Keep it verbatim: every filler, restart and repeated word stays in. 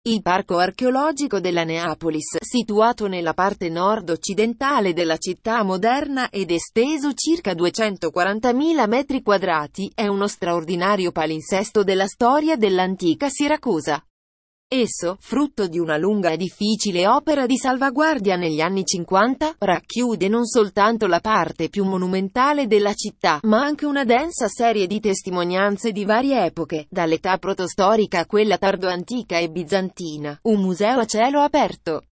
Il parco archeologico della Neapolis, situato nella parte nord-occidentale della città moderna ed esteso circa duecentoquarantamila metri quadrati, è uno straordinario palinsesto della storia dell'antica Siracusa. Esso, frutto di una lunga e difficile opera di salvaguardia negli anni cinquanta, racchiude non soltanto la parte più monumentale della città, ma anche una densa serie di testimonianze di varie epoche, dall'età protostorica a quella tardo-antica e bizantina. Un museo a cielo aperto.